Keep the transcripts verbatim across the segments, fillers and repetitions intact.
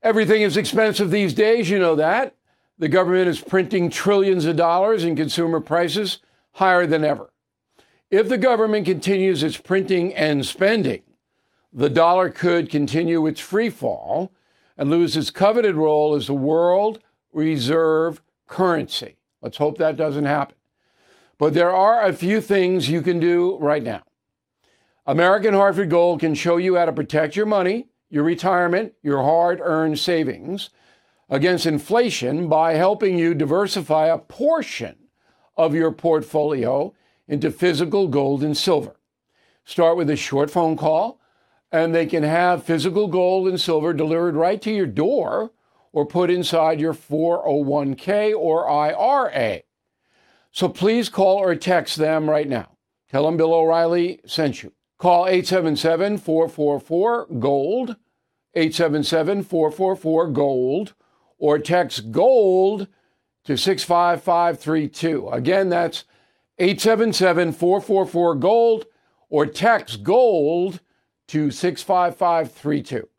Everything is expensive these days, you know that. The government is printing trillions of dollars and consumer prices higher than ever. If the government continues its printing and spending, the dollar could continue its free fall and lose its coveted role as the world reserve currency. Let's hope that doesn't happen. But there are a few things you can do right now. American Hartford Gold can show you how to protect your money, your retirement, your hard-earned savings against inflation by helping you diversify a portion of your portfolio into physical gold and silver. Start with a short phone call, and they can have physical gold and silver delivered right to your door or put inside your four oh one k or I R A. So please call or text them right now. Tell them Bill O'Reilly sent you. Call eight seven seven, four four four, GOLD, eight seven seven, four four four, GOLD, or text GOLD to six five five three two. Again, that's eight seven seven, four four four, GOLD, or text GOLD to six five five three two.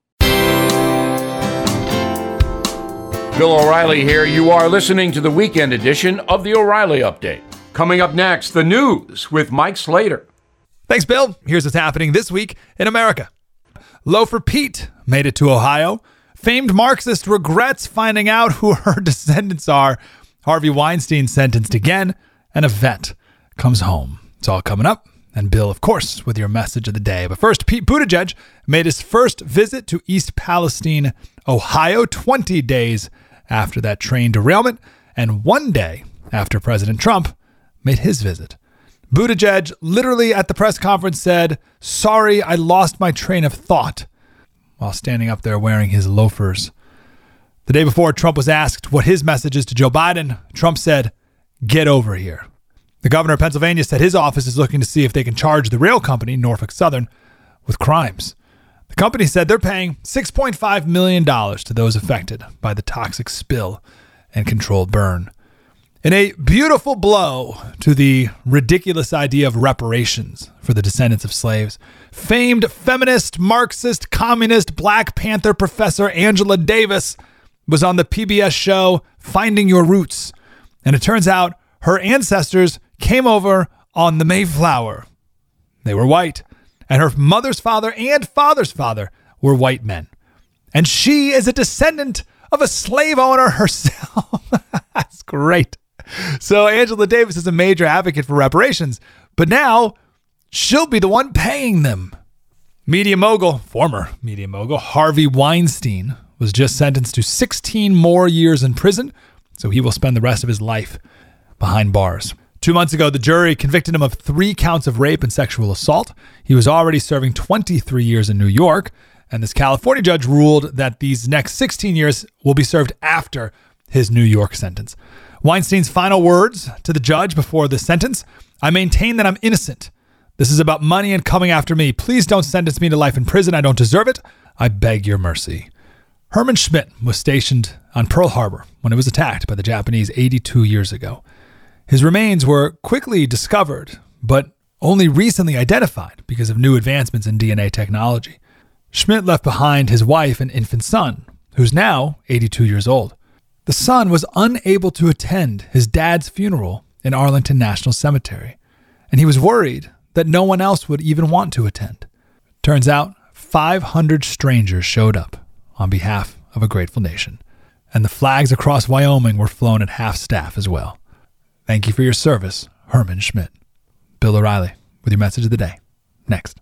Bill O'Reilly here. You are listening to the weekend edition of the O'Reilly Update. Coming up next, the news with Mike Slater. Thanks, Bill. Here's what's happening this week in America. Loafer Pete made it to Ohio. Famed Marxist regrets finding out who her descendants are. Harvey Weinstein sentenced again. And a vet comes home. It's all coming up. And Bill, of course, with your message of the day. But first, Pete Buttigieg made his first visit to East Palestine, Ohio, twenty days after that train derailment, and one day after President Trump made his visit. Buttigieg literally at the press conference said, "Sorry, I lost my train of thought," while standing up there wearing his loafers. The day before Trump was asked what his message is to Joe Biden, Trump said, "Get over here." The governor of Pennsylvania said his office is looking to see if they can charge the rail company, Norfolk Southern, with crimes. The company said they're paying six point five million dollars to those affected by the toxic spill and controlled burn. In a beautiful blow to the ridiculous idea of reparations for the descendants of slaves, famed feminist, Marxist, communist, Black Panther professor Angela Davis was on the P B S show Finding Your Roots. And it turns out her ancestors came over on the Mayflower. They were white, and her mother's father and father's father were white men. And she is a descendant of a slave owner herself. That's great. So Angela Davis is a major advocate for reparations, but now she'll be the one paying them. Media mogul, former media mogul, Harvey Weinstein was just sentenced to sixteen more years in prison, so he will spend the rest of his life behind bars. Two months ago, the jury convicted him of three counts of rape and sexual assault. He was already serving twenty-three years in New York, and this California judge ruled that these next sixteen years will be served after his New York sentence. Weinstein's final words to the judge before the sentence: "I maintain that I'm innocent. This is about money and coming after me. Please don't sentence me to life in prison. I don't deserve it. I beg your mercy." Herman Schmidt was stationed on Pearl Harbor when it was attacked by the Japanese eighty-two years ago. His remains were quickly discovered, but only recently identified because of new advancements in D N A technology. Schmidt left behind his wife and infant son, who's now eighty-two years old. The son was unable to attend his dad's funeral in Arlington National Cemetery, and he was worried that no one else would even want to attend. Turns out, five hundred strangers showed up on behalf of a grateful nation, and the flags across Wyoming were flown at half staff as well. Thank you for your service, Herman Schmidt. Bill O'Reilly with your message of the day. Next.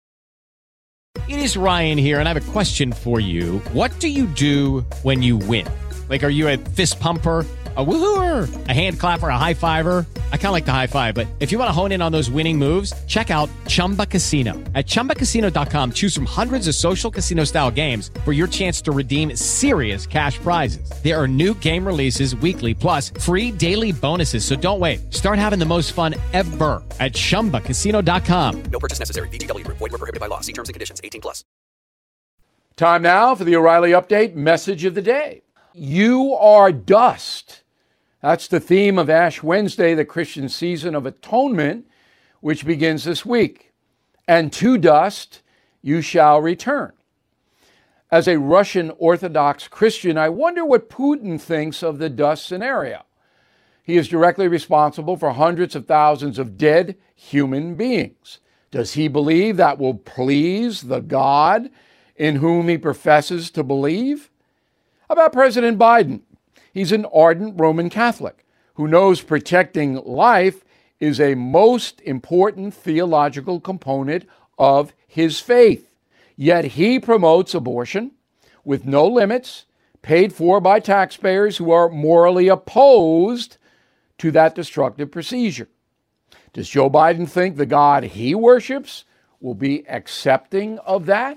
It is Ryan here, and I have a question for you. What do you do when you win? Like, are you a fist pumper, a woohooer, a hand clapper, a high fiver? I kind of like the high five, but if you want to hone in on those winning moves, check out Chumba Casino. At chumba casino dot com, choose from hundreds of social casino style games for your chance to redeem serious cash prizes. There are new game releases weekly, plus free daily bonuses. So don't wait. Start having the most fun ever at chumba casino dot com. No purchase necessary. V G W Group. Void where prohibited by law. See terms and conditions. eighteen plus. Time now for the O'Reilly Update message of the day. You are dust. That's the theme of Ash Wednesday, the Christian season of atonement, which begins this week. And to dust you shall return. As a Russian Orthodox Christian, I wonder what Putin thinks of the dust scenario. He is directly responsible for hundreds of thousands of dead human beings. Does he believe that will please the God in whom he professes to believe? How about President Biden? He's an ardent Roman Catholic who knows protecting life is a most important theological component of his faith. Yet he promotes abortion with no limits, paid for by taxpayers who are morally opposed to that destructive procedure. Does Joe Biden think the God he worships will be accepting of that?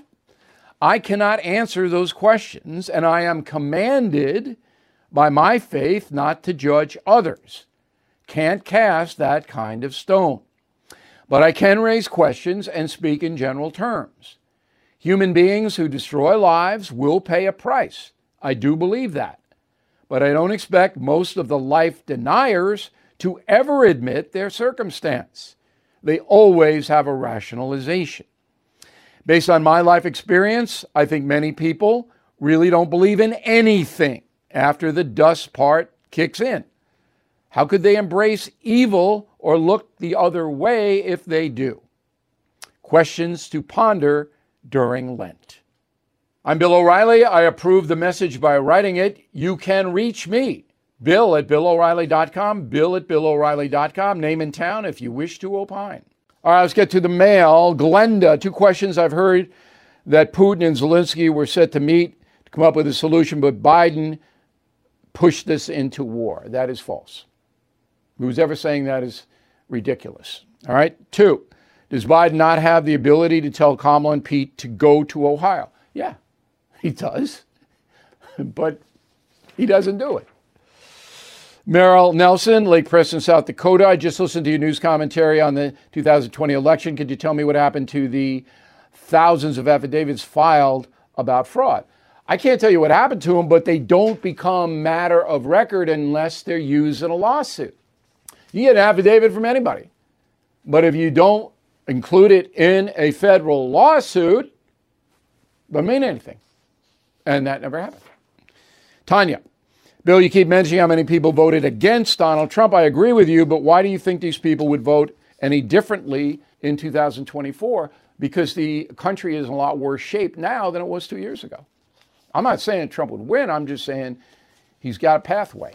I cannot answer those questions, and I am commanded by my faith not to judge others. Can't cast that kind of stone. But I can raise questions and speak in general terms. Human beings who destroy lives will pay a price. I do believe that. But I don't expect most of the life deniers to ever admit their circumstance. They always have a rationalization. Based on my life experience, I think many people really don't believe in anything after the dust part kicks in. How could they embrace evil or look the other way if they do? Questions to ponder during Lent. I'm Bill O'Reilly. I approve the message by writing it. You can reach me, Bill at Bill O'Reilly dot com, Bill at Bill O'Reilly dot com, name and town if you wish to opine. All right, let's get to the mail. Glenda, two questions. I've heard that Putin and Zelensky were set to meet to come up with a solution, but Biden pushed this into war. That is false. Who's ever saying that is ridiculous. All right. Two, does Biden not have the ability to tell Kamala and Pete to go to Ohio? Yeah, he does, but he doesn't do it. Merrill Nelson, Lake Preston, South Dakota. I just listened to your news commentary on the two thousand twenty election. Could you tell me what happened to the thousands of affidavits filed about fraud? I can't tell you what happened to them, but they don't become matter of record unless they're used in a lawsuit. You get an affidavit from anybody, but if you don't include it in a federal lawsuit, it doesn't mean anything. And that never happened. Tanya, Bill, you keep mentioning how many people voted against Donald Trump. I agree with you, but why do you think these people would vote any differently in two thousand twenty-four? Because the country is in a lot worse shape now than it was two years ago. I'm not saying Trump would win. I'm just saying he's got a pathway.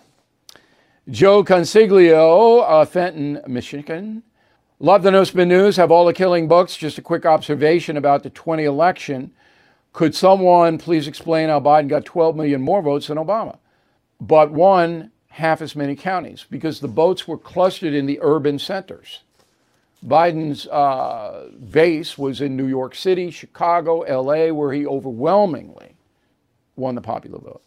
Joe Consiglio, uh, Fenton, Michigan. Love the No Spin News. Have all the killing books. Just a quick observation about the twenty election. Could someone please explain how Biden got twelve million more votes than Obama, but won half as many counties? Because the votes were clustered in the urban centers. Biden's uh, base was in New York City, Chicago, L A, where he overwhelmingly won the popular vote.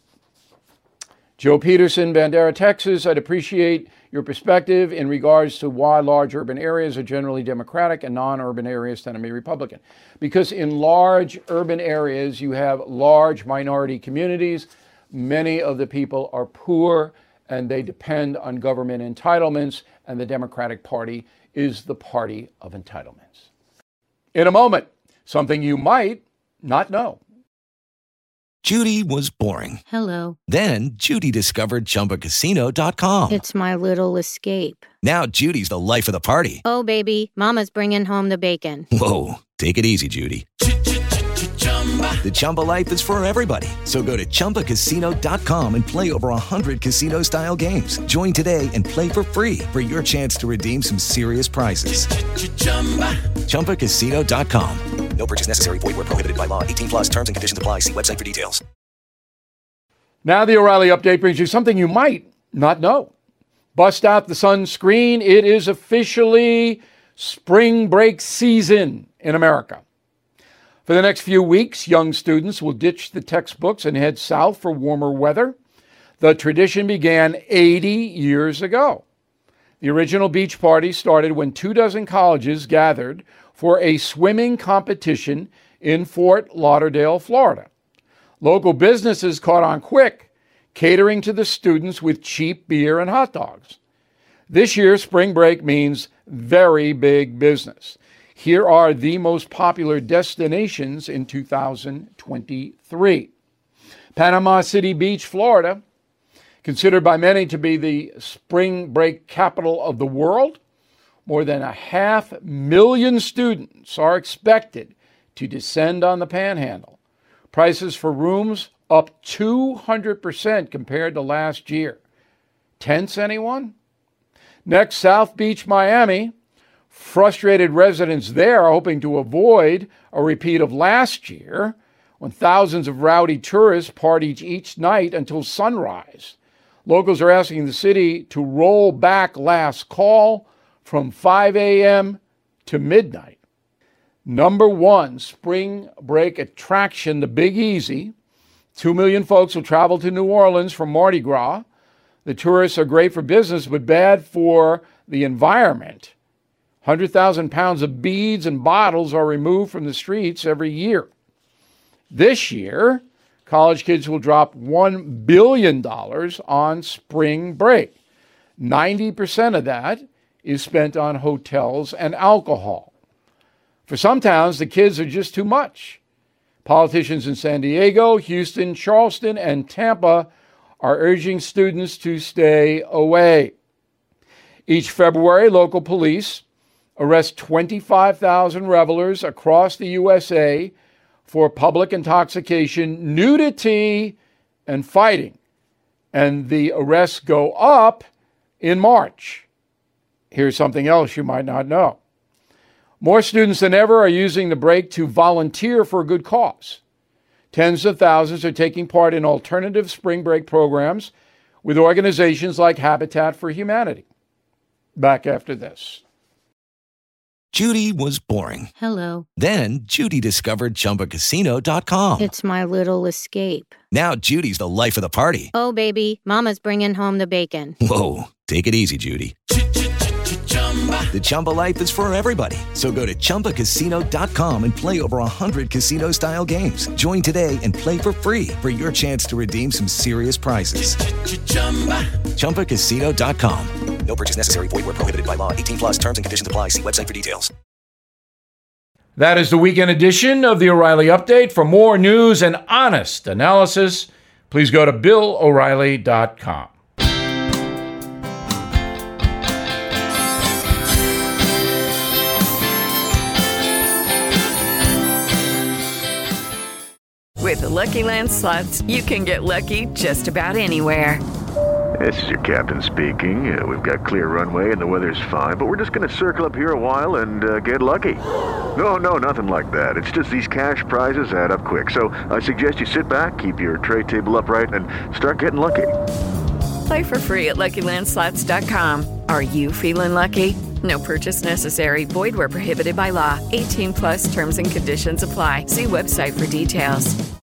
Joe Peterson, Bandera, Texas. I'd appreciate your perspective in regards to why large urban areas are generally Democratic and non-urban areas tend to be Republican. Because in large urban areas, you have large minority communities. Many of the people are poor and they depend on government entitlements, and the Democratic Party is the party of entitlements. In a moment, something you might not know. Judy was boring. Hello. Then Judy discovered Chumba Casino dot com. It's my little escape. Now Judy's the life of the party. Oh, baby, mama's bringing home the bacon. Whoa, take it easy, Judy. The Chumba life is for everybody. So go to Chumba Casino dot com and play over one hundred casino-style games. Join today and play for free for your chance to redeem some serious prizes. Chumba Casino dot com. No purchase necessary. Void where prohibited by law. eighteen plus terms and conditions apply. See website for details. Now the O'Reilly Update brings you something you might not know. Bust out the sunscreen. It is officially spring break season in America. For the next few weeks, young students will ditch the textbooks and head south for warmer weather. The tradition began eighty years ago. The original beach party started when two dozen colleges gathered for a swimming competition in Fort Lauderdale, Florida. Local businesses caught on quick, catering to the students with cheap beer and hot dogs. This year, spring break means very big business. Here are the most popular destinations in two thousand twenty-three. Panama City Beach, Florida, considered by many to be the spring break capital of the world. More than a half million students are expected to descend on the Panhandle. Prices for rooms up two hundred percent compared to last year. Tents, anyone? Next, South Beach, Miami. Frustrated residents there are hoping to avoid a repeat of last year, when thousands of rowdy tourists partied each night until sunrise. Locals are asking the city to roll back last call from five a.m. to midnight. Number one spring break attraction, the Big Easy. Two million folks will travel to New Orleans for Mardi Gras. The tourists are great for business, but bad for the environment. one hundred thousand pounds of beads and bottles are removed from the streets every year. This year, college kids will drop one billion dollars on spring break. ninety percent of that is spent on hotels and alcohol. For some towns, the kids are just too much. Politicians in San Diego, Houston, Charleston, and Tampa are urging students to stay away. Each February, local police arrest twenty-five thousand revelers across the U S A for public intoxication, nudity, and fighting. And the arrests go up in March. Here's something else you might not know. More students than ever are using the break to volunteer for a good cause. Tens of thousands are taking part in alternative spring break programs with organizations like Habitat for Humanity. Back after this. Judy was boring. Hello. Then Judy discovered Chumba Casino dot com. It's my little escape. Now Judy's the life of the party. Oh, baby, mama's bringing home the bacon. Whoa, take it easy, Judy. The Chumba life is for everybody. So go to Chumba Casino dot com and play over one hundred casino-style games. Join today and play for free for your chance to redeem some serious prizes. Chumba Casino dot com. No purchase necessary. Void where prohibited by law. eighteen plus terms and conditions apply. See website for details. That is the weekend edition of the O'Reilly Update. For more news and honest analysis, please go to Bill O'Reilly dot com. With the Lucky Land Slots, you can get lucky just about anywhere. This is your captain speaking. Uh, we've got clear runway and the weather's fine, but we're just going to circle up here a while and uh, get lucky. No, no, nothing like that. It's just these cash prizes add up quick. So I suggest you sit back, keep your tray table upright, and start getting lucky. Play for free at Lucky Land Slots dot com. Are you feeling lucky? No purchase necessary. Void where prohibited by law. eighteen plus terms and conditions apply. See website for details.